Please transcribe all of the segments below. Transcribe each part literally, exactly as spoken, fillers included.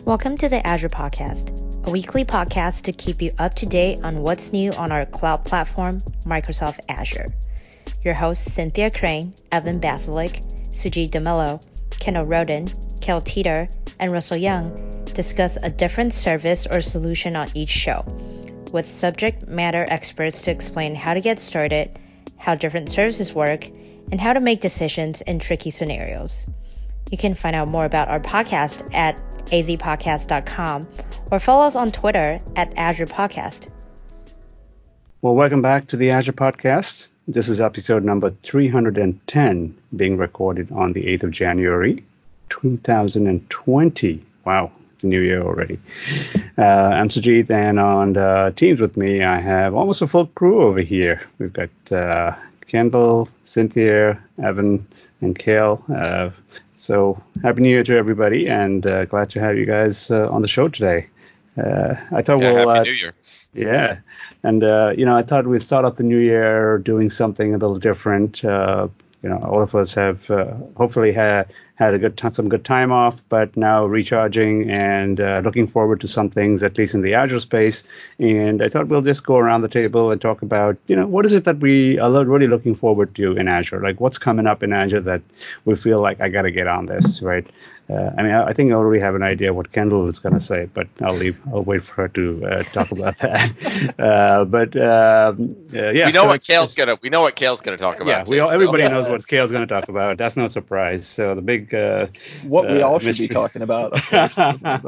Welcome to the Azure Podcast, a weekly podcast to keep you up to date on what's new on our cloud platform, Microsoft Azure. Your hosts Cynthia Crane, Evan Basilik, Sujit DeMello, Kendall Roden, Kel Teeter, and Russell Young discuss a different service or solution on each show, with subject matter experts to explain how to get started, how different services work, and how to make decisions in tricky scenarios. You can find out more about our podcast at a z podcast dot com or follow us on Twitter at Azure Podcast. Well, welcome back to the Azure Podcast. This is episode number three hundred ten, being recorded on the eighth of January, two thousand twenty. Wow, it's a new year already. Uh, I'm Sujit, and on uh, Teams with me, I have almost a full crew over here. We've got uh, Kendall, Cynthia, Evan, and Kale. Uh, so happy New Year to everybody, and uh, glad to have you guys uh, on the show today. Uh, I thought yeah, we'll happy uh, New Year. Yeah, and uh, you know, I thought we'd start off the new year doing something a little different. Uh, you know, all of us have uh, hopefully had had a good t- some good time off, but now recharging and uh, looking forward to some things, at least in the Azure space. And I thought we'll just go around the table and talk about, you know, what is it that we are really looking forward to in Azure? Like, what's coming up in Azure that we feel like I got to get on this, right? Uh, I mean, I, I think I already have an idea what Kendall is going to say, but I'll leave. I'll wait for her to uh, talk about that. uh, but um, uh, yeah, we know so what it's, Kale's it's, gonna. We know what Kale's gonna talk about. Yeah, we too, all, everybody so. knows what Kale's going to talk about. That's no surprise. So the big uh, what we uh, all should mystery. be talking about, of course.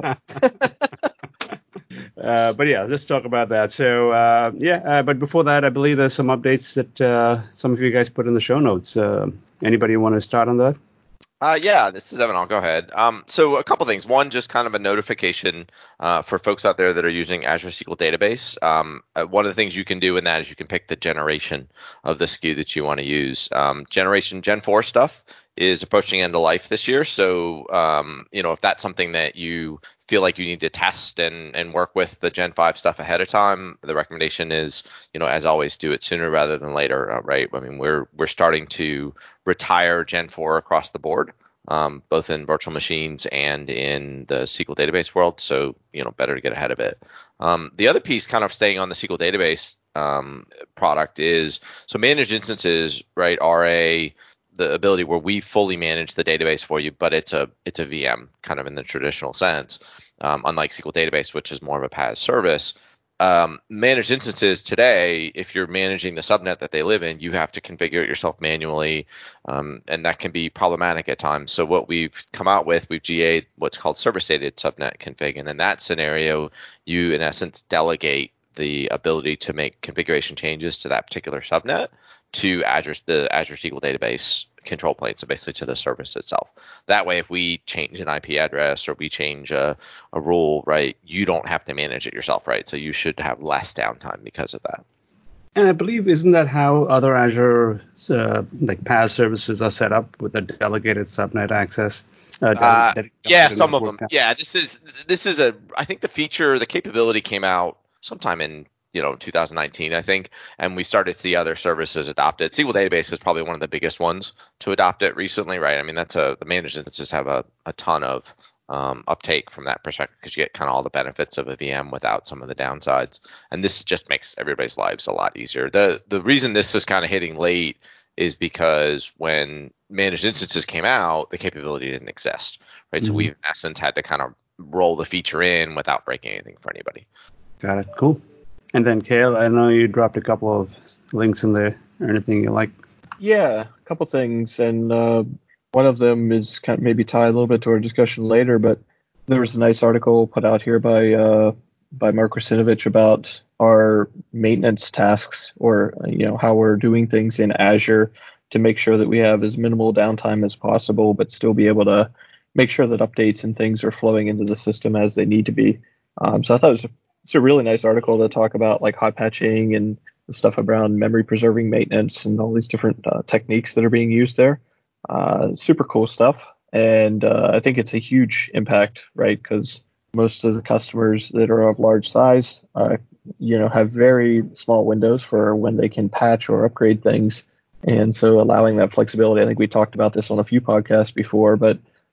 Uh, but yeah, let's talk about that. So uh, yeah, uh, but before that, I believe there's some updates that uh, some of you guys put in the show notes. Uh, anybody want to start on that? Uh, yeah, this is Evan. I'll go ahead. Um, so a couple things. One, just kind of a notification uh, for folks out there that are using Azure S Q L Database. Um, uh, one of the things you can do in that is you can pick the generation of the S K U that you want to use. Um, generation Gen four stuff is approaching end of life this year. So, um, you know, if that's something that you feel like you need to test and, and work with the Gen five stuff ahead of time, the recommendation is, you know, as always, do it sooner rather than later, uh, right? I mean, we're we're starting to retire Gen four across the board, um, both in virtual machines and in the S Q L database world. So, you know, better to get ahead of it. Um, the other piece, kind of staying on the S Q L database um, product, is so managed instances, right, are a the ability where we fully manage the database for you, but it's a it's a V M kind of in the traditional sense, um, unlike S Q L database, which is more of a P A S service. Um, managed instances today, if you're managing the subnet that they live in, you have to configure it yourself manually, um, and that can be problematic at times. So what we've come out with, we've G A'd what's called service-aided subnet config, and in that scenario, you in essence delegate the ability to make configuration changes to that particular subnet to Azure, the Azure S Q L database control plane, so basically to the service itself. That way, if we change an I P address or we change a, a rule, right, you don't have to manage it yourself, right? So you should have less downtime because of that. And I believe, isn't that how other Azure uh, like P A S services are set up with a delegated subnet access? Uh, de- Uh, de- yeah, some of them. network? Yeah, this is this is a. I think the feature, the capability came out sometime in you know two thousand nineteen, I think, and we started to see other services adopt it. S Q L Database is probably one of the biggest ones to adopt it recently, right? I mean, that's a the managed instances have a, a ton of um, uptake from that perspective because you get kind of all the benefits of a V M without some of the downsides, and this just makes everybody's lives a lot easier. The the reason this is kind of hitting late is because when managed instances came out, the capability didn't exist, right? Mm-hmm. So we've in essence had to kind of roll the feature in without breaking anything for anybody. Got it. Cool. And then, Kale, I know you dropped a couple of links in there or anything you like. Yeah, a couple things. And uh, one of them is kind of maybe tied a little bit to our discussion later, but there was a nice article put out here by uh, by Mark Russinovich about our maintenance tasks, or you know how we're doing things in Azure to make sure that we have as minimal downtime as possible, but still be able to make sure that updates and things are flowing into the system as they need to be. Um, so I thought it was a, it's a really nice article to talk about like hot patching and the stuff around memory preserving maintenance and all these different uh, techniques that are being used there. Uh, super cool stuff. And uh, I think it's a huge impact, right? Because most of the customers that are of large size, uh, you know, have very small windows for when they can patch or upgrade things. And so allowing that flexibility, I think we talked about this on a few podcasts before, but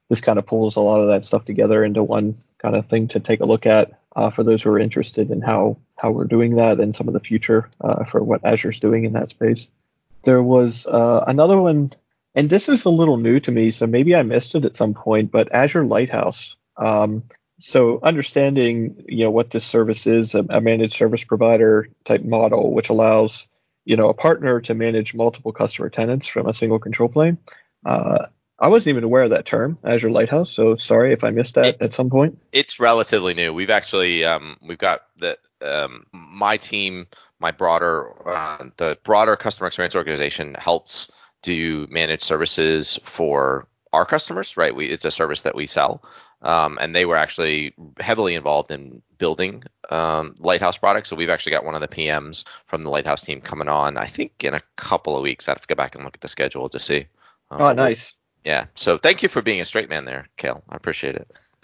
this kind of pulls a lot of that stuff together into one kind of thing to take a look at uh, for those who are interested in how how we're doing that and some of the future uh, for what Azure's doing in that space. There was uh, another one, and this is a little new to me, so maybe I missed it at some point, but Azure Lighthouse. Um, so understanding, you know, what this service is, a, a managed service provider type model, which allows, you know, a partner to manage multiple customer tenants from a single control plane. Uh, I wasn't even aware of that term, Azure Lighthouse. So sorry if I missed that it, at some point. It's relatively new. We've actually um, we've got the um, my team, my broader uh, the broader customer experience organization helps do managed services for our customers. Right, we it's a service that we sell, um, and they were actually heavily involved in building um, Lighthouse products. So we've actually got one of the P Ms from the Lighthouse team coming on. I think in a couple of weeks. I have to go back and look at the schedule to see. Um, oh, nice. Yeah. So thank you for being a straight man there, Cale. I appreciate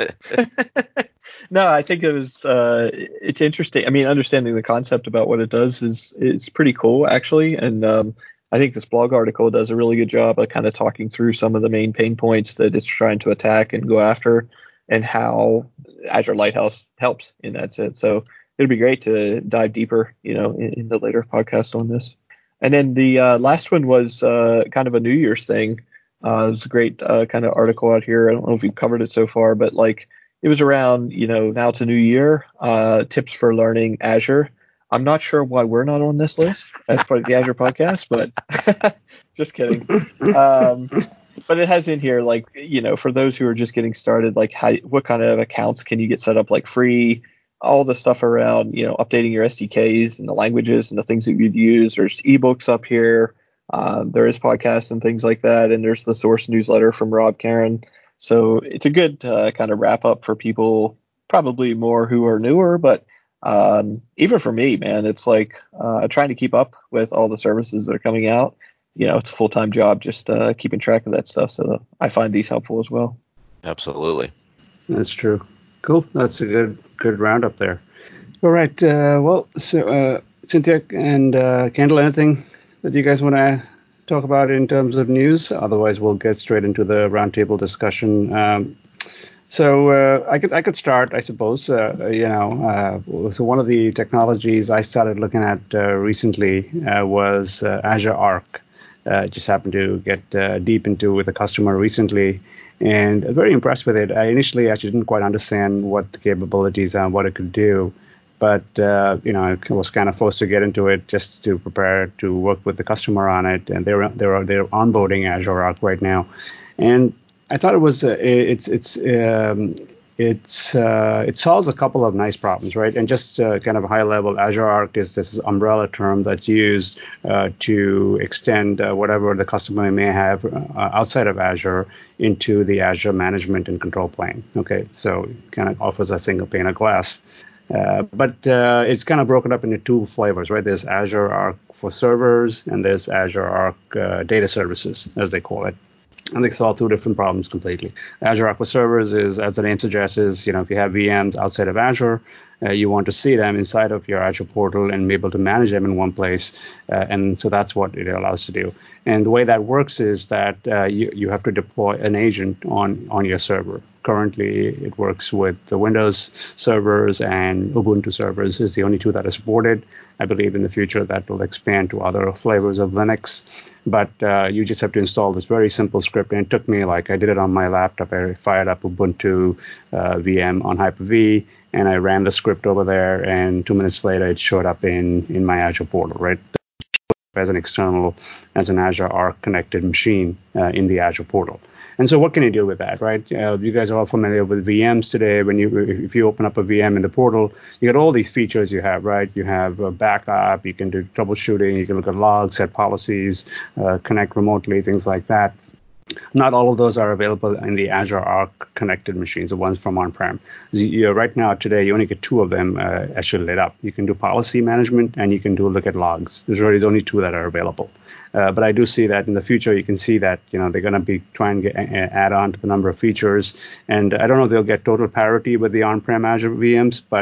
it. No, I think it was. Uh, it's interesting. I mean, understanding the concept about what it does is is pretty cool, actually. And um, I think this blog article does a really good job of kind of talking through some of the main pain points that it's trying to attack and go after, and how Azure Lighthouse helps in that sense. So it'd be great to dive deeper, you know, in, in the later podcast on this. And then the uh, last one was uh, kind of a New Year's thing. Uh, it was a great uh, kind of article out here. I don't know if you've covered it so far, but like it was around, you know, now it's a new year, uh, tips for learning Azure. I'm not sure why we're not on this list as part of the Azure podcast, but just kidding. Um, but it has in here, like, you know, for those who are just getting started, like how, what kind of accounts can you get set up like free? All the stuff around, you know, updating your S D Ks and the languages and the things that you'd use. There's ebooks up here. Uh, there is podcasts and things like that, and there's the source newsletter from Rob Karen. So it's a good uh, kind of wrap up for people, probably more who are newer, but um, even for me, man, it's like uh, trying to keep up with all the services that are coming out. You know, it's a full time job just uh, keeping track of that stuff. So I find these helpful as well. Absolutely, that's true. Cool. That's a good good roundup there. All right. Uh, well, so uh, Cynthia and uh, Kendall, anything that you guys want to talk about in terms of news? Otherwise, we'll get straight into the roundtable discussion. Um, so uh, I could I could start, I suppose. Uh, you know, uh, so one of the technologies I started looking at uh, recently uh, was uh, Azure Arc. Uh, just happened to get uh, deep into with a customer recently, and very impressed with it. I initially actually didn't quite understand what the capabilities are, what it could do. But, uh, you know, I was kind of forced to get into it just to prepare to work with the customer on it. And they're they're they're onboarding Azure Arc right now, and I thought it was uh, it's it's um, it's uh, it solves a couple of nice problems, right? And just uh, kind of high level, Azure Arc is this umbrella term that's used uh, to extend uh, whatever the customer may have uh, outside of Azure into the Azure management and control plane. Okay, so it kind of offers a single pane of glass. Uh, but uh, it's kind of broken up into two flavors, right? There's Azure Arc for servers, and there's Azure Arc uh, data services, as they call it. And they solve two different problems completely. Azure Arc for servers is, as the name suggests, is, you know, if you have V Ms outside of Azure, uh, you want to see them inside of your Azure portal and be able to manage them in one place. Uh, and so that's what it allows to do. And the way that works is that uh, you, you have to deploy an agent on, on your server. Currently, it works with the Windows servers, and Ubuntu servers is the only two that are supported. I believe in the future that will expand to other flavors of Linux. But uh, you just have to install this very simple script. And it took me, like, I did it on my laptop. I fired up Ubuntu uh, V M on Hyper-V, and I ran the script over there. And two minutes later, it showed up in, in my Azure portal, right? As an external, as an Azure Arc connected machine uh, in the Azure portal. And so what can you do with that, right? Uh, you guys are all familiar with V Ms today. When you, if you open up a V M in the portal, you get all these features you have, right? You have a backup, you can do troubleshooting, you can look at logs, set policies, uh, connect remotely, things like that. Not all of those are available in the Azure Arc connected machines, the ones from on-prem. You, right now, today, you only get two of them uh, actually lit up. You can do policy management, and you can do look at logs. There's already only two that are available. Uh, but I do see that in the future, you can see that, you know, they're going to be trying to get, uh, add on to the number of features. And I don't know if they'll get total parity with the on-prem Azure V Ms, but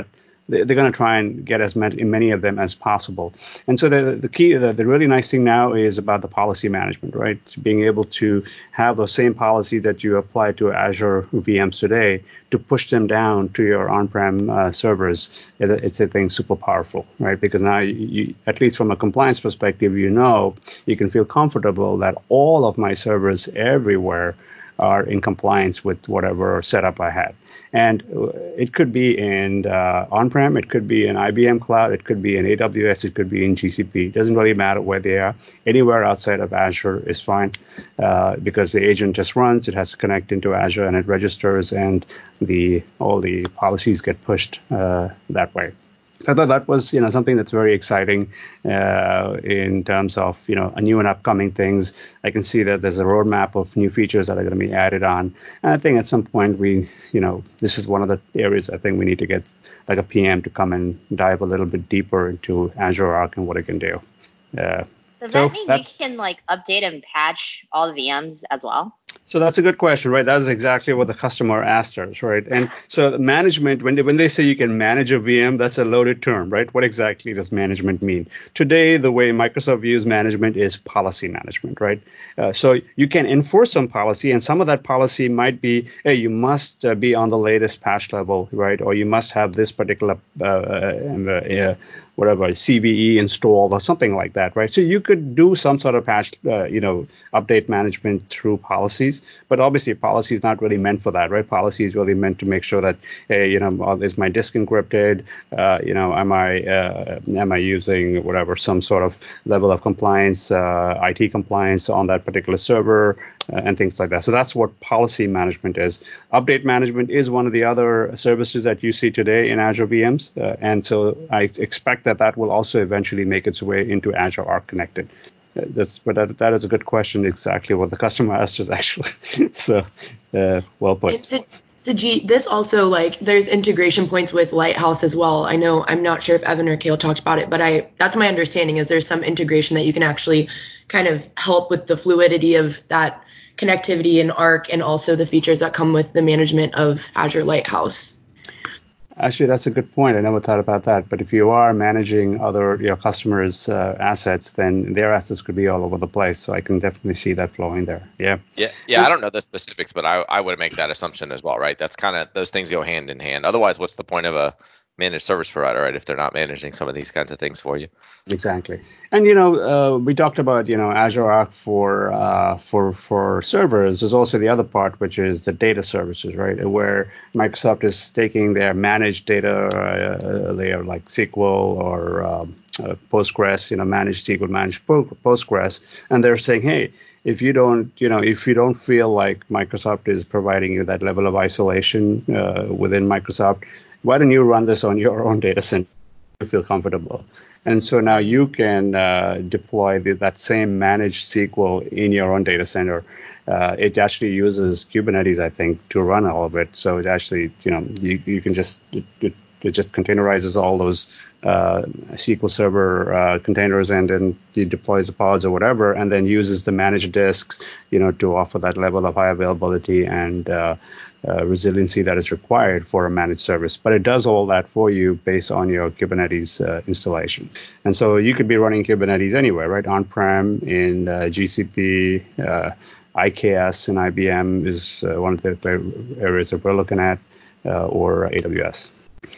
they're going to try and get as many, many of them as possible. And so the the key, the, the really nice thing now is about the policy management, right? Being able to have those same policies that you apply to Azure V Ms today to push them down to your on-prem uh, servers. It's a thing super powerful, right? Because now, you, you, at least from a compliance perspective, you know, you can feel comfortable that all of my servers everywhere are in compliance with whatever setup I had. And it could be in uh, on-prem, it could be in I B M Cloud, it could be in A W S, it could be in G C P. It doesn't really matter where they are. Anywhere outside of Azure is fine uh, because the agent just runs. It has to connect into Azure and it registers, and the all the policies get pushed uh, that way. I thought that was, you know, something that's very exciting uh, in terms of, you know, a new and upcoming things. I can see that there's a roadmap of new features that are going to be added on. And I think at some point we, you know, this is one of the areas I think we need to get like a P M to come and dive a little bit deeper into Azure Arc and what it can do. Uh, Does so that mean that, we can like update and patch all the V Ms as well? So that's a good question, right? That is exactly what the customer asked us, right? And so the management, when they, when they say you can manage a V M, that's a loaded term, right? What exactly does management mean? Today, the way Microsoft views management is policy management, right? Uh, so you can enforce some policy, and some of that policy might be, hey, you must uh, be on the latest patch level, right? Or you must have this particular uh, uh, uh, whatever, C V E installed or something like that, right? So you could do some sort of patch, uh, you know, update management through policies, but obviously policy is not really meant for that, right? Policy is really meant to make sure that, hey, you know, is my disk encrypted? Uh, you know, am I uh, am I using whatever, some sort of level of compliance, uh, I T compliance on that particular server, uh, and things like that. So that's what policy management is. Update management is one of the other services that you see today in Azure V Ms, uh, and so I expect that that will also eventually make its way into Azure Arc Connected. Uh, That's, but that, that is a good question. Exactly what the customer asked us, actually. so, uh, well put. And so, Sajid, this also, like, there's integration points with Lighthouse as well. I know, I'm not sure if Evan or Kale talked about it, but I that's my understanding is there's some integration that you can actually kind of help with the fluidity of that connectivity in Arc, and also the features that come with the management of Azure Lighthouse. Actually, that's a good point. I never thought about that. But if you are managing other your customers' uh, assets, then their assets could be all over the place. So I can definitely see that flowing there. Yeah. Yeah. Yeah. I don't know the specifics, but I, I would make that assumption as well, right? That's kind of, those things go hand in hand. Otherwise, what's the point of a managed service provider, right? If they're not managing some of these kinds of things for you. Exactly. And, you know, uh, we talked about, you know, Azure Arc for uh, for for servers. There's also the other part, which is the data services, right? Where Microsoft is taking their managed data uh, layer like S Q L or um, uh, Postgres, you know, managed S Q L, managed Postgres, and they're saying, hey, if you don't, you know, if you don't feel like Microsoft is providing you that level of isolation uh, within Microsoft, why don't you run this on your own data center to feel comfortable? And so now you can uh, deploy the, that same managed S Q L in your own data center. Uh, it actually uses Kubernetes, I think, to run all of it. So it actually, you know, you, you can just, it, it, it just containerizes all those uh, S Q L Server uh, containers, and then it deploys the pods or whatever, and then uses the managed disks, you know, to offer that level of high availability and uh, uh, resiliency that is required for a managed service. But it does all that for you based on your Kubernetes uh, installation. And so you could be running Kubernetes anywhere, right? On-prem, in uh, G C P, uh, I K S and I B M is uh, one of the areas that we're looking at, uh, or A W S.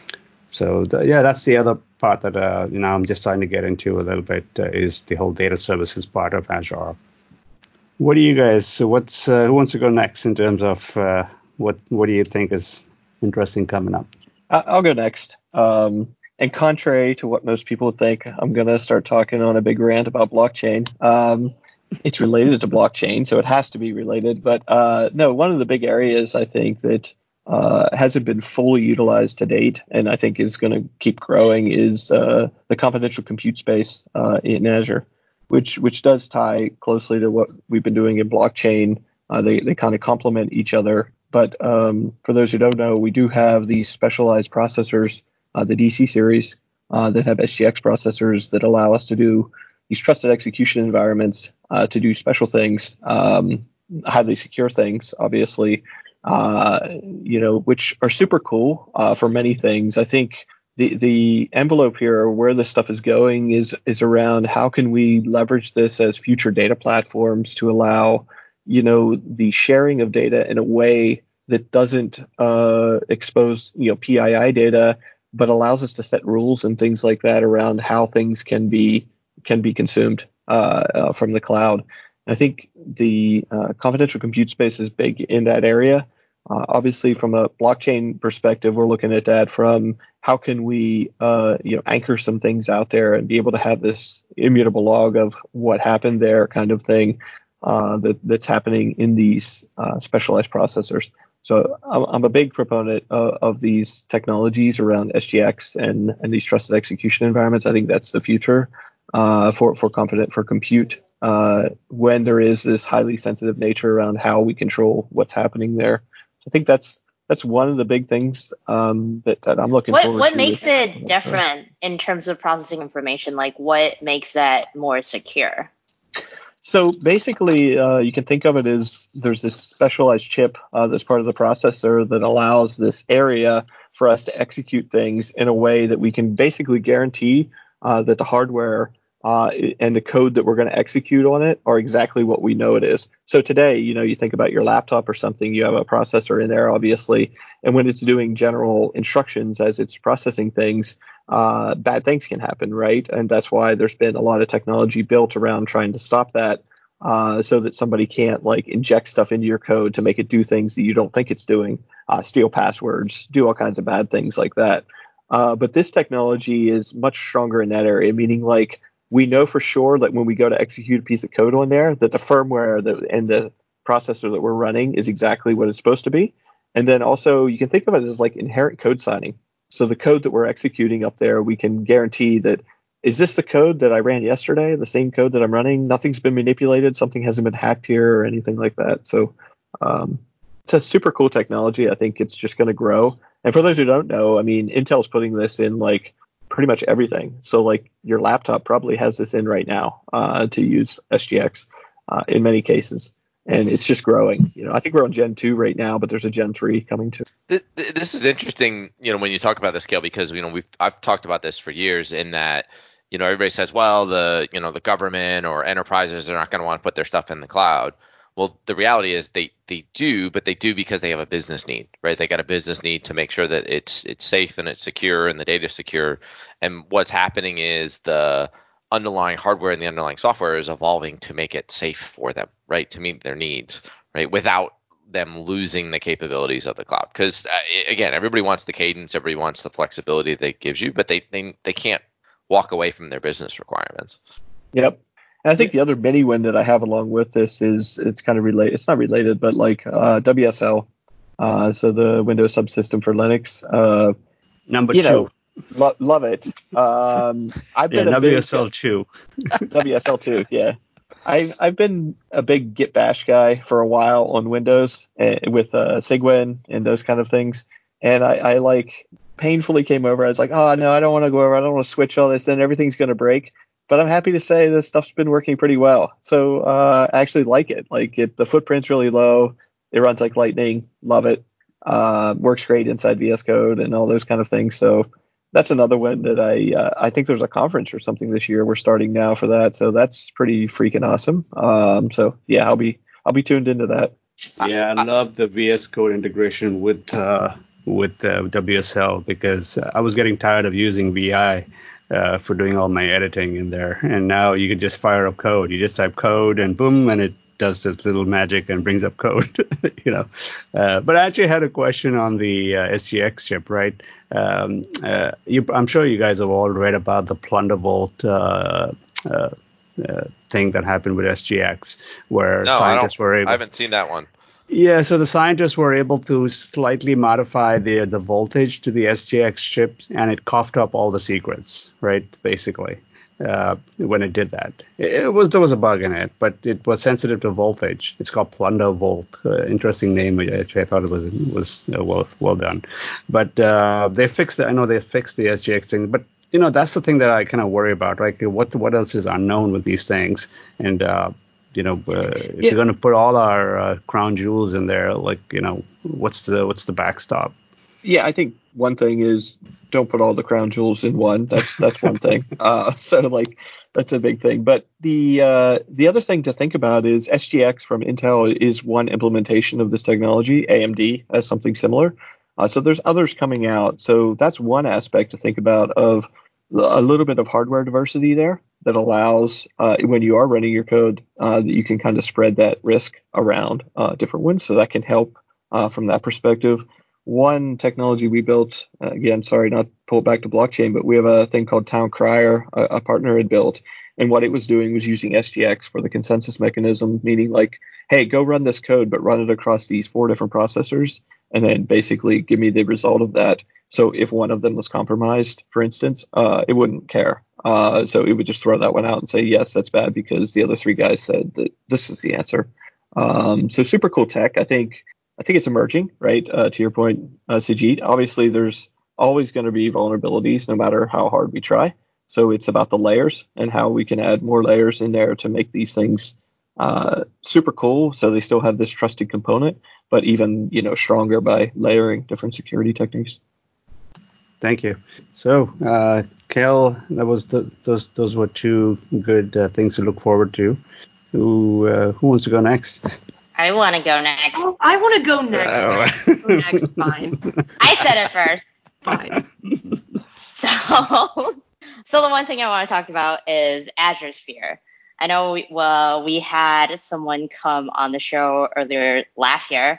So the, yeah, that's the other part that uh, you know I'm just starting to get into a little bit uh, is the whole data services part of Azure. What do you guys? So what's uh, who wants to go next in terms of uh, what what do you think is interesting coming up? I'll go next. Um, and contrary to what most people would think, I'm going to start talking on a big rant about blockchain. Um, it's related to blockchain, so it has to be related. But uh, no, one of the big areas I think that uh, hasn't been fully utilized to date, and I think is going to keep growing, is uh, the confidential compute space uh, in Azure, which which does tie closely to what we've been doing in blockchain. Uh, they they kind of complement each other. But um, for those who don't know, we do have these specialized processors, uh, the D C series, uh, that have S G X processors that allow us to do these trusted execution environments uh, to do special things, um, highly secure things, obviously, uh, you know, which are super cool uh, for many things. I think the the envelope here, where this stuff is going, is is around how can we leverage this as future data platforms to allow, you know, the sharing of data in a way that doesn't uh, expose, you know, P I I data, but allows us to set rules and things like that around how things can be can be consumed uh, uh, from the cloud. I think the uh, confidential compute space is big in that area. Uh, obviously, from a blockchain perspective, we're looking at that from how can we, uh, you know, anchor some things out there and be able to have this immutable log of what happened there, kind of thing, uh, that that's happening in these uh, specialized processors. So I'm, I'm a big proponent of, of these technologies around S G X and and these trusted execution environments. I think that's the future uh, for for confident for compute uh, when there is this highly sensitive nature around how we control what's happening there. I think that's that's one of the big things um, that, that I'm looking What forward what to. makes with, it different in terms of processing information? Like, what makes that more secure? So basically, uh, you can think of it as there's this specialized chip uh, that's part of the processor that allows this area for us to execute things in a way that we can basically guarantee uh, that the hardware uh, and the code that we're going to execute on it are exactly what we know it is. So today, you know, you think about your laptop or something, you have a processor in there, obviously, and when it's doing general instructions as it's processing things, uh, bad things can happen, right? And that's why there's been a lot of technology built around trying to stop that. Uh, so that somebody can't like inject stuff into your code to make it do things that you don't think it's doing, uh, steal passwords, do all kinds of bad things like that. Uh, but this technology is much stronger in that area, meaning like we know for sure that when we go to execute a piece of code on there, that the firmware that, and the processor that we're running is exactly what it's supposed to be. And then also you can think of it as like inherent code signing. So the code that we're executing up there, we can guarantee that is this the code that I ran yesterday, the same code that I'm running? Nothing's been manipulated. Something hasn't been hacked here or anything like that. So um, it's a super cool technology. I think it's just going to grow. And for those who don't know, I mean, Intel's putting this in like pretty much everything. So like your laptop probably has this in right now uh, to use S G X uh, in many cases. And it's just growing. You know, I think we're on Gen two right now, but there's a Gen three coming too. This is interesting, you know, when you talk about the scale, because, you know, we've I've talked about this for years in that, you know, everybody says, well, the, you know, the government or enterprises are not going to want to put their stuff in the cloud. Well, the reality is they, they do, but they do because they have a business need, right? They got a business need to make sure that it's it's safe and it's secure and the data is secure. And what's happening is the underlying hardware and the underlying software is evolving to make it safe for them, right? To meet their needs, right? Without them losing the capabilities of the cloud. Because uh, again, everybody wants the cadence, everybody wants the flexibility that it gives you, but they, they, they can't walk away from their business requirements. Yep. And I think the other mini win that I have along with this is it's kind of related. It's not related, but like uh, W S L, uh, so the Windows subsystem for Linux. Uh, Number you two. know, lo- love it. Um, I've Yeah, been a W big S L two. W S L two. Yeah, I've I've been a big Git Bash guy for a while on Windows uh, with uh, Cygwin and those kind of things, and I, I like painfully came over. I was like, oh no, I don't want to go over. I don't want to switch all this. Then everything's going to break. But I'm happy to say this stuff's been working pretty well. So uh, I actually like it. Like it, the footprint's really low. It runs like lightning. Love it. Uh, works great inside V S Code and all those kind of things. So that's another one that I uh, I think there's a conference or something this year. We're starting now for that. So that's pretty freaking awesome. Um, so yeah, I'll be I'll be tuned into that. Yeah, I love the V S Code integration with uh, with uh, W S L because I was getting tired of using V I. Uh, for doing all my editing in there. And now you can just fire up code. You just type code and boom, and it does this little magic and brings up code, you know. Uh, but I actually had a question on the uh, S G X chip, right? Um, uh, you, I'm sure you guys have all read about the Plunderbolt uh, uh, uh, thing that happened with S G X, where no, scientists I were able. I haven't seen that one. Yeah, so the scientists were able to slightly modify the the voltage to the S G X chip, and it coughed up all the secrets, right? Basically, uh, when it did that, it was there was a bug in it, but it was sensitive to voltage. It's called Plunderbolt. Uh, interesting name. Actually, I thought it was was uh, well well done, but uh, they fixed it. I know they fixed the S G X thing, but you know that's the thing that I kind of worry about, right? What what else is unknown with these things, and uh, you know, uh, if Yeah. you're going to put all our uh, crown jewels in there, like, you know, what's the what's the backstop? Yeah, I think one thing is don't put all the crown jewels in one. That's that's one thing. Uh, so like that's a big thing. But the uh, the other thing to think about is S G X from Intel is one implementation of this technology. A M D has something similar. Uh, so there's others coming out. So that's one aspect to think about of a little bit of hardware diversity there that allows uh, when you are running your code uh, that you can kind of spread that risk around uh, different ones. So that can help uh, from that perspective. One technology we built, uh, again, sorry, not to pull it back to blockchain, but we have a thing called Town Crier, a, a partner had built. And what it was doing was using S G X for the consensus mechanism, meaning like, hey, go run this code, but run it across these four different processors, and then basically give me the result of that. So if one of them was compromised, for instance, uh, it wouldn't care. Uh, so it would just throw that one out and say, yes, that's bad because the other three guys said that this is the answer. Um, so super cool tech. I think I think it's emerging, right? Uh, to your point, uh, Sujit, obviously there's always going to be vulnerabilities no matter how hard we try. So it's about the layers and how we can add more layers in there to make these things uh, super cool. So they still have this trusted component, but even, you know, stronger by layering different security techniques. Thank you. So, uh, Kel, that was the, those those were two good uh, things to look forward to. Who uh, who wants to go next? I want to go next. Oh, I want to go next. Oh. Go next, fine. I said it first. Fine. So, so the one thing I want to talk about is Azure Sphere. I know we, well, we had someone come on the show earlier last year,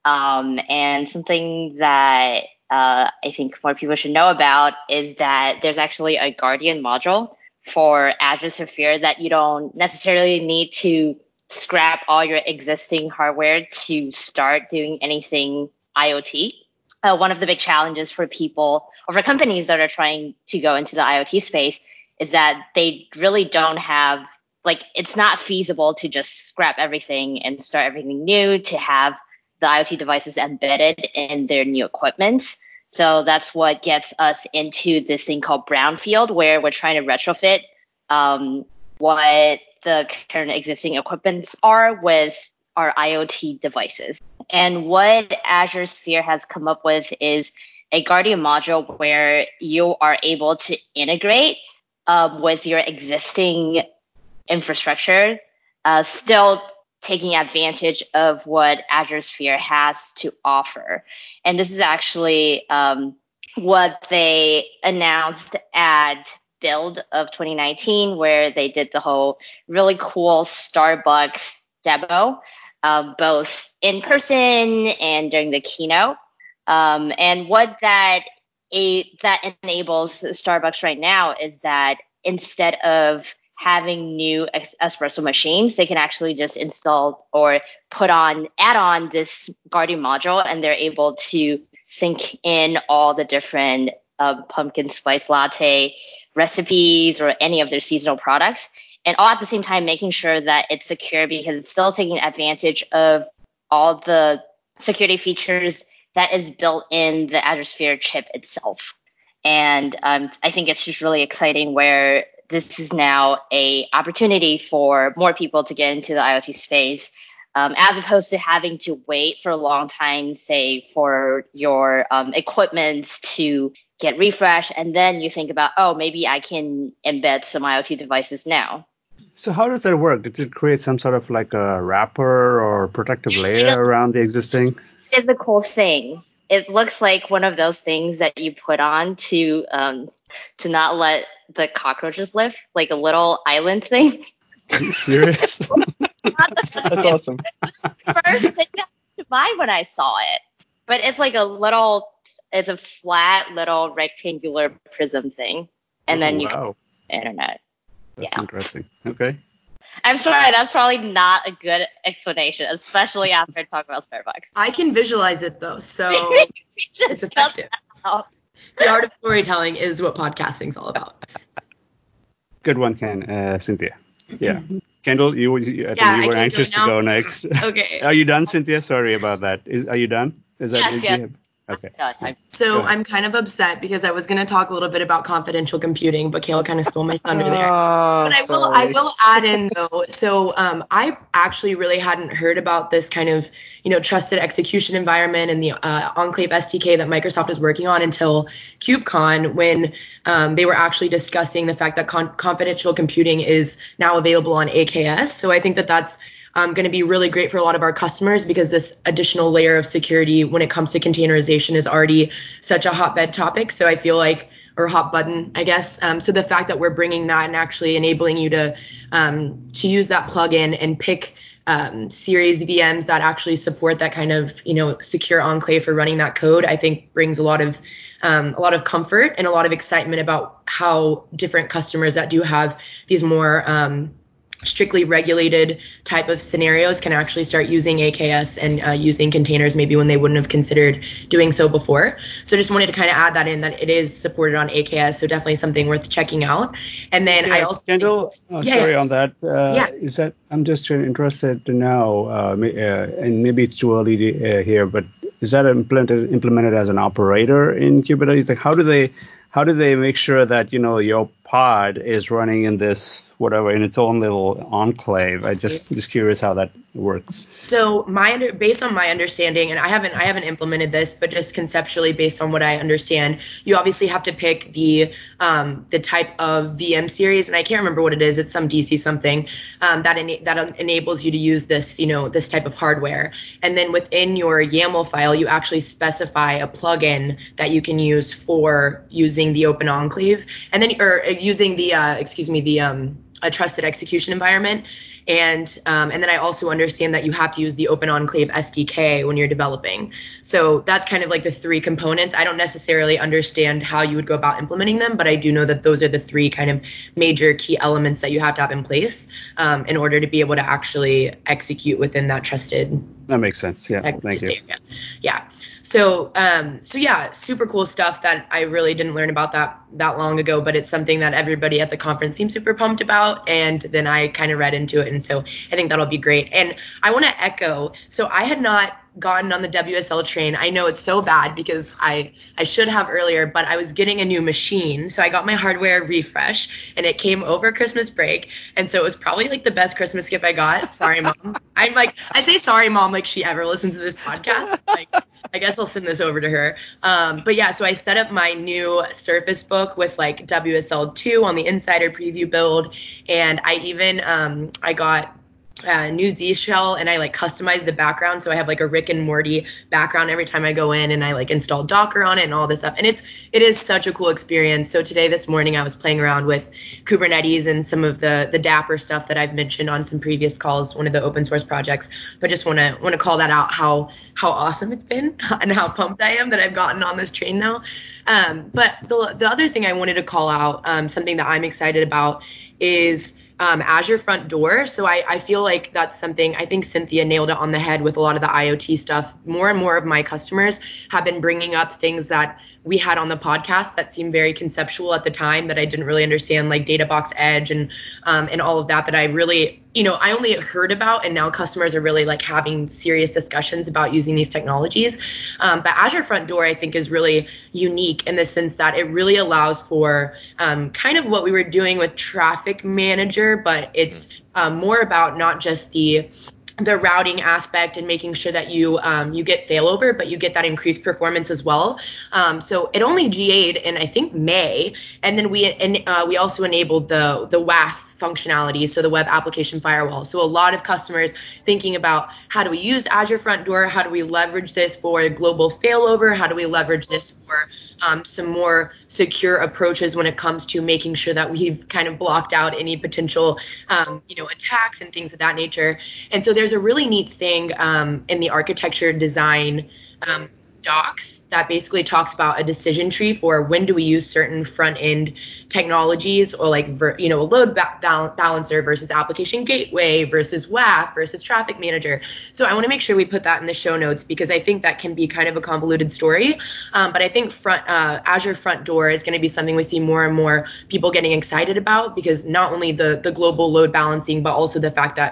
um, and something that uh, I think more people should know about is that there's actually a Guardian module for Azure Sphere that you don't necessarily need to scrap all your existing hardware to start doing anything IoT. Uh, one of the big challenges for people or for companies that are trying to go into the IoT space is that they really don't have, like, it's not feasible to just scrap everything and start everything new, to have the IoT devices embedded in their new equipments. So that's what gets us into this thing called brownfield, where we're trying to retrofit um, what the current existing equipments are with our IoT devices. And what Azure Sphere has come up with is a Guardian module where you are able to integrate uh, with your existing infrastructure, uh, still taking advantage of what Azure Sphere has to offer. And this is actually um, what they announced at Build of twenty nineteen, where they did the whole really cool Starbucks demo, uh, both in person and during the keynote. Um, and what that a, that enables Starbucks right now is that instead of having new espresso machines, they can actually just install or put on, add on this Guardian module, and they're able to sync in all the different uh, pumpkin spice latte recipes or any of their seasonal products, and all at the same time making sure that it's secure because it's still taking advantage of all the security features that is built in the Azure Sphere chip itself. And um, I think it's just really exciting where this is now a opportunity for more people to get into the IoT space, um, as opposed to having to wait for a long time, say, for your um, equipment to get refreshed. And then you think about, oh, maybe I can embed some IoT devices now. So how does that work? Does it create some sort of like a wrapper or protective layer around the existing? It's a cool thing. It looks like one of those things that you put on to um, to not let the cockroaches live, like a little island thing. Are you serious? That's awesome. First thing that came to mind when I saw it, but it's like a little, it's a flat little rectangular prism thing, and oh, then you wow. can internet. That's Yeah. interesting. Okay. I'm sorry, that's probably not a good explanation, especially after I talk about Starbucks. I can visualize it though, so it's effective. The art of storytelling is what podcasting is all about. Good one, Ken. Uh, Cynthia. Yeah. Kendall, you, you, I think Yeah, you I were can anxious go to now? go next. Okay. Are you done, Cynthia? Sorry about that. Is Are you done? Is that Yes, is yes. you- Okay. No, time. So I'm kind of upset because I was going to talk a little bit about confidential computing, but Kale kind of stole my thunder there. Ah, But I will, I will add in though. So um, I actually really hadn't heard about this kind of, you know, trusted execution environment and the uh, Enclave S D K that Microsoft is working on until KubeCon, when um, they were actually discussing the fact that con- confidential computing is now available on A K S. So I think that that's Um, going to be really great for a lot of our customers, because this additional layer of security when it comes to containerization is already such a hotbed topic. So I feel like, or hot button, I guess. Um, so the fact that we're bringing that and actually enabling you to um, to use that plugin and pick um, series V Ms that actually support that kind of, you know, secure enclave for running that code, I think brings a lot of um, a lot of comfort and a lot of excitement about how different customers that do have these more um, strictly regulated type of scenarios can actually start using A K S and uh, using containers maybe when they wouldn't have considered doing so before. So just wanted to kind of add that in, that it is supported on A K S. So definitely something worth checking out. And then yeah, I also Kendall, oh, yeah, sorry yeah. on that. Uh, Yeah. Is that I'm just interested to know, uh, ma- uh, and maybe it's too early to uh, hear, but is that implemented implemented as an operator in Kubernetes? Like, how do they how do they make sure that, you know, your pod is running in this whatever in its own little enclave? I just just curious how that works. So my under, based on my understanding, and I haven't I haven't implemented this, but just conceptually based on what I understand, you obviously have to pick the um, the type of V M series, and I can't remember what it is. It's some D C something um, that ena- that enables you to use this, you know, this type of hardware. And then within your YAML file, you actually specify a plugin that you can use for using the Open Enclave, and then or using the uh, excuse me the um, a trusted execution environment. And um, and then I also understand that you have to use the Open Enclave S D K when you're developing. So that's kind of like the three components. I don't necessarily understand how you would go about implementing them, but I do know that those are the three kind of major key elements that you have to have in place um, in order to be able to actually execute within that trusted. That makes sense. Yeah, thank you. Area. Yeah. So, um, so yeah, super cool stuff that I really didn't learn about that that long ago, but it's something that everybody at the conference seems super pumped about. And then I kind of read into it, and so I think that'll be great. And I want to echo. So I had not gotten on the W S L train. I know it's so bad because I I should have earlier, but I was getting a new machine, so I got my hardware refresh, and it came over Christmas break, and so it was probably like the best Christmas gift I got. Sorry, Mom. I'm like I say sorry, Mom, like she ever listens to this podcast. Like I guess I'll send this over to her. Um, but yeah, so I set up my new Surface Book with like W S L two on the insider preview build, and I even um, I got Uh, new Z shell, and I like customized the background, so I have like a Rick and Morty background every time I go in, and I like install Docker on it and all this stuff, and it's it is such a cool experience. So today, this morning, I was playing around with Kubernetes and some of the the Dapper stuff that I've mentioned on some previous calls, one of the open source projects. But just want to want to call that out, how how awesome it's been and how pumped I am that I've gotten on this train now. Um, but the the other thing I wanted to call out, um, something that I'm excited about, is Um, Azure Front Door. So I, I feel like that's something, I think Cynthia nailed it on the head with a lot of the IoT stuff. More and more of my customers have been bringing up things that we had on the podcast that seemed very conceptual at the time that I didn't really understand, like DataBox Edge and um, and all of that, that I really, you know, I only heard about, and now customers are really like having serious discussions about using these technologies. Um, but Azure Front Door, I think, is really unique in the sense that it really allows for um, kind of what we were doing with Traffic Manager, but it's um, more about not just the the routing aspect and making sure that you um, you get failover, but you get that increased performance as well. Um, so it only G A'd in I think May, and then we and uh, we also enabled the the W A F functionality, so the web application firewall. So a lot of customers thinking about, how do we use Azure Front Door? How do we leverage this for global failover? How do we leverage this for um, some more secure approaches when it comes to making sure that we've kind of blocked out any potential, um, you know, attacks and things of that nature. And so there's a really neat thing um, in the architecture design um, docs that basically talks about a decision tree for when do we use certain front end technologies, or like, ver, you know, a load ba- balancer versus application gateway versus W A F versus traffic manager. So I want to make sure we put that in the show notes, because I think that can be kind of a convoluted story. Um, but I think front uh, Azure Front Door is going to be something we see more and more people getting excited about, because not only the the global load balancing, but also the fact that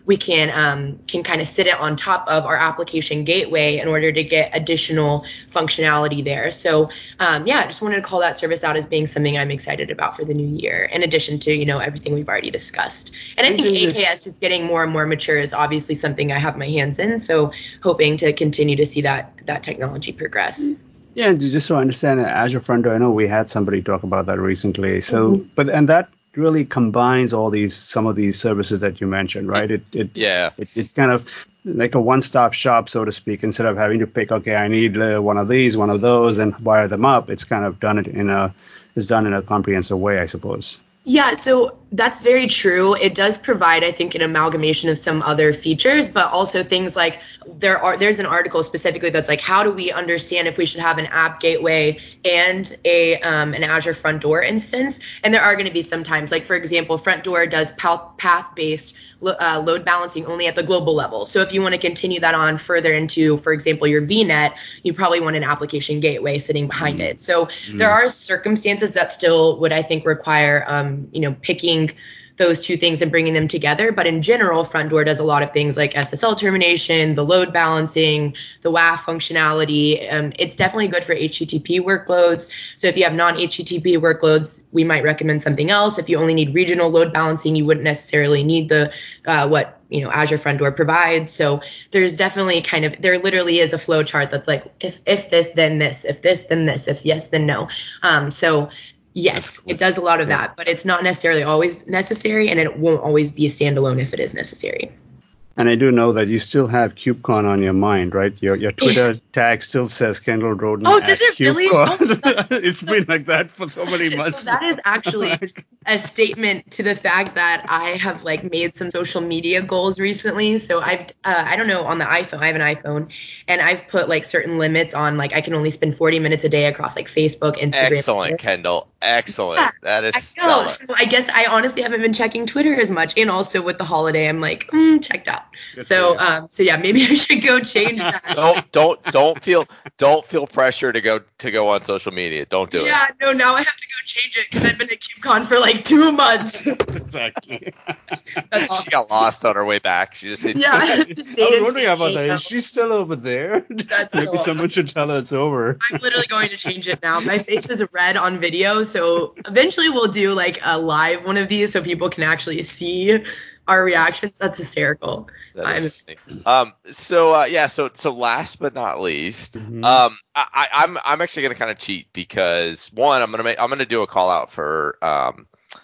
we can um, can kind of sit it on top of our application gateway in order to get additional functionality there. So um, yeah, I just wanted to call that service out as being something I'm excited about for the new year, in addition to, you know, everything we've already discussed. And I think A K S just getting more and more mature is obviously something I have my hands in. So hoping to continue to see that that technology progress. Yeah, and just so I understand, Azure Front Door, I know we had somebody talk about that recently. So, Mm-hmm. but and that really combines all these some of these services that you mentioned, right? It it Yeah. It, it kind of like a one-stop shop, so to speak. Instead of having to pick, okay, I need uh, one of these, one of those, and wire them up. It's kind of done it in a it's done in a comprehensive way, I suppose. Yeah, so that's very true. It does provide, I think, an amalgamation of some other features, but also things like there are there's an article specifically that's like, how do we understand if we should have an app gateway and a um, an Azure Front Door instance? And there are going to be some times, like for example, Front Door does path-based uh, load balancing only at the global level. So if you want to continue that on further into, for example, your V net, you probably want an application gateway sitting behind it. So mm. there are circumstances that still would, I think, require um, you know, picking those two things and bringing them together. But in general, Front Door does a lot of things like S S L termination, the load balancing, the W A F functionality. Um, it's definitely good for H T T P workloads. So if you have non-H T T P workloads, we might recommend something else. If you only need regional load balancing, you wouldn't necessarily need the uh, what you know Azure Front Door provides. So there's definitely kind of there literally is a flow chart that's like if if this then this, if this then this, if yes then no. Um, so yes, it does a lot of that, but it's not necessarily always necessary, and it won't always be a standalone if it is necessary. And I do know that you still have KubeCon on your mind, right? Your your Twitter tag still says Kendall Roden. Oh, does it really? Oh, it's been like that for so many months. So that is actually a statement to the fact that I have like made some social media goals recently. So I've, uh, I don't know, on the iPhone, I have an iPhone, and I've put like certain limits on like I can only spend forty minutes a day across like Facebook, Instagram. Excellent, Kendall. Excellent. Yeah, that is I stellar. So I guess I honestly haven't been checking Twitter as much, and also with the holiday, I'm like mm, checked out. Good so um, so yeah, maybe I should go change that. don't don't don't feel don't feel pressure to go to go on social media. Don't do yeah, it. Yeah, no, now I have to go change it because I've been at KubeCon for like two months. Exactly. That's awesome. She got lost on her way back. She just didn't. Yeah, just I was wondering about that. Is she still over there? That's Maybe so someone should tell her it's over. I'm literally going to change it now. My face is red on video, so eventually we'll do like a live one of these so people can actually see our reactions. That's hysterical. That is funny. Um. So uh, yeah. So so last but not least, mm-hmm. um, I, I'm I'm actually gonna kind of cheat because one, I'm gonna make I'm gonna do a call out for um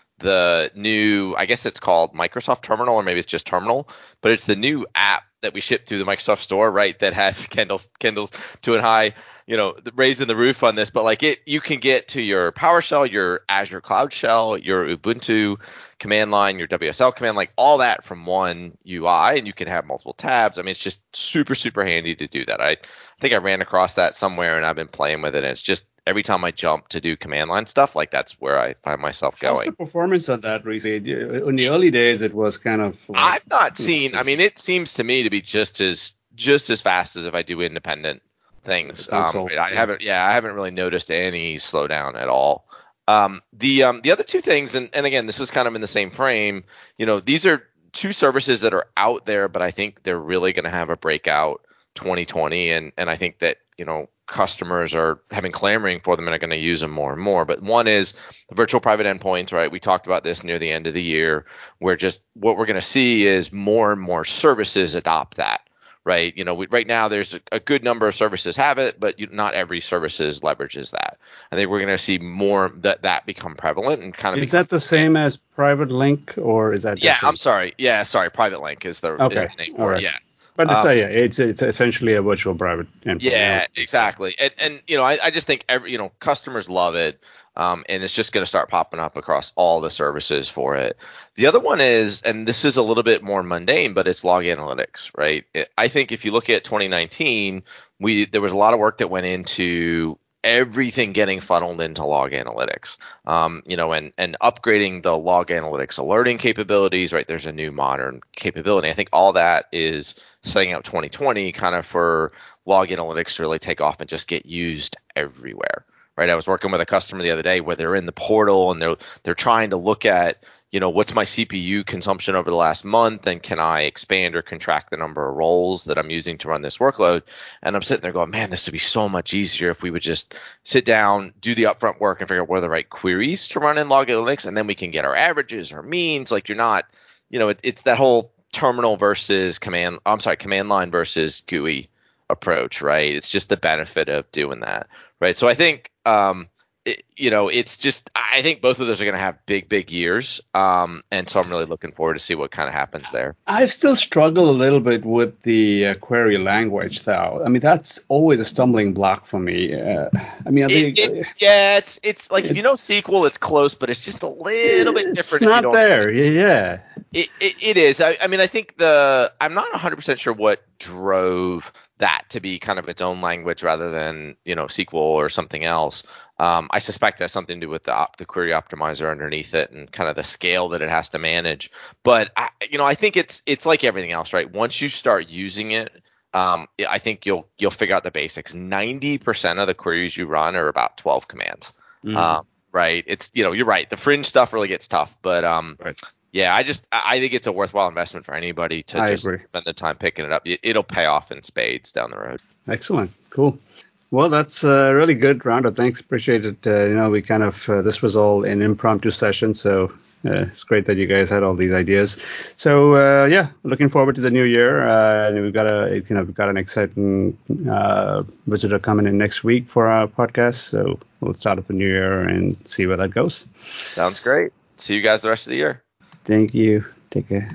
the new, I guess it's called Microsoft Terminal, or maybe it's just Terminal, but it's the new app that we ship through the Microsoft Store, right? That has Kendall's Kendall's two and high, you know, raising the roof on this, but like it, you can get to your PowerShell, your Azure Cloud Shell, your Ubuntu command line, your W S L command, like all that from one U I, and you can have multiple tabs. I mean, it's just super, super handy to do that. I, I think I ran across that somewhere and I've been playing with it, and it's just every time I jump to do command line stuff, like that's where I find myself going. What's the performance on that recently? In the early days, it was kind of. Like, I've not seen. I mean, it seems to me to be just as just as fast as if I do independent things. Um, I haven't. Yeah, I haven't really noticed any slowdown at all. Um, the um, the other two things, and, and again, this is kind of in the same frame. You know, these are two services that are out there, but I think they're really going to have a breakout twenty twenty, and and I think that you know. Customers are having clamoring for them and are going to use them more and more. But one is the virtual private endpoints, right? We talked about this near the end of the year, where just what we're going to see is more and more services adopt that, right? You know, we, right now there's a, a good number of services have it, but you, not every services leverages that. I think we're going to see more that that become prevalent and kind of. Is that the same as private link, or is that? Yeah, different? I'm sorry. Yeah, sorry. Private link is the, okay. is the name for right. it. Yeah. But it's, um, uh, yeah, it's it's essentially a virtual private endpoint. Yeah, exactly. And and you know, I, I just think every you know customers love it, um, and it's just going to start popping up across all the services for it. The other one is, and this is a little bit more mundane, but it's log analytics, right? It, I think if you look at twenty nineteen, we there was a lot of work that went into everything getting funneled into log analytics, um, you know, and, and upgrading the log analytics alerting capabilities, right? There's a new modern capability. I think all that is setting up twenty twenty kind of for log analytics to really take off and just get used everywhere, right? I was working with a customer the other day where they're in the portal and they're, they're trying to look at, you know, what's my C P U consumption over the last month, and can I expand or contract the number of roles that I'm using to run this workload? And I'm sitting there going, man, this would be so much easier if we would just sit down, do the upfront work, and figure out what are the right queries to run in log analytics, and then we can get our averages or means. Like, you're not, you know, it, it's that whole terminal versus command, I'm sorry, command line versus G U I approach, right? It's just the benefit of doing that, right? So I think, um, it, you know, it's just, I think both of those are going to have big, big years. Um, and so I'm really looking forward to see what kind of happens there. I still struggle a little bit with the uh, query language, though. I mean, that's always a stumbling block for me. Uh, I mean, I think, it, it's, yeah, it's it's like, it's, if you know S Q L, it's close, but it's just a little bit different. It's not if you don't, there, yeah. It, it it is. I, I mean, I think the I'm not one hundred percent sure what drove that to be kind of its own language rather than, you know, S Q L or something else. Um, I suspect that's something to do with the op, the query optimizer underneath it and kind of the scale that it has to manage. But I, you know, I think it's it's like everything else, right? Once you start using it, um, I think you'll you'll figure out the basics. ninety percent of the queries you run are about twelve commands, mm. um, right? It's, you know, you're right. The fringe stuff really gets tough, but um, right. Yeah, I just I think it's a worthwhile investment for anybody to I just agree. spend the time picking it up. It'll pay off in spades down the road. Excellent, cool. Well, that's a really good roundup. Thanks, appreciate it. Uh, you know, we kind of uh, this was all an impromptu session, so uh, it's great that you guys had all these ideas. So uh, yeah, looking forward to the new year. Uh, and we've got a you know we've got an exciting uh, visitor coming in next week for our podcast. So we'll start up the new year and see where that goes. Sounds great. See you guys the rest of the year. Thank you. Take care.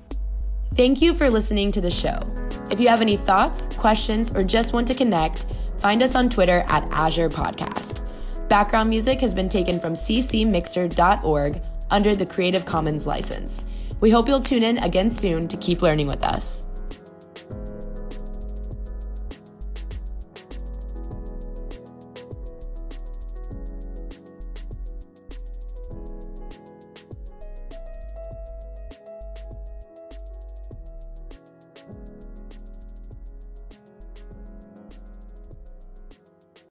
Thank you for listening to the show. If you have any thoughts, questions, or just want to connect, find us on Twitter at Azure Podcast. Background music has been taken from c c mixer dot org under the Creative Commons license. We hope you'll tune in again soon to keep learning with us.